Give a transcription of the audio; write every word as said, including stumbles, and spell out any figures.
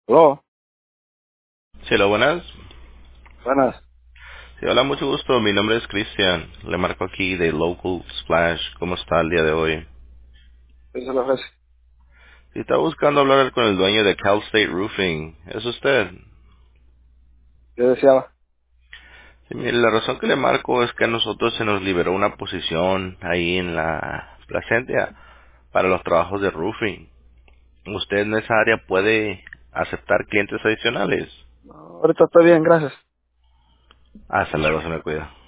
Aló, Sí, hola, buenas. buenas. Sí, hola, mucho gusto. Mi nombre es Cristian. Le marco aquí de Local Splash. ¿Cómo está el día de hoy? ¿Qué se le ofrece? Si está buscando hablar con el dueño de Cal State Roofing, ¿es usted? ¿Qué deseaba? Sí, mire, la razón que le marco es que a nosotros se nos liberó una posición ahí en la Placentia para los trabajos de roofing. ¿Usted en esa área puede aceptar clientes adicionales? No, ahorita estoy bien, gracias. Hasta luego, se me cuida.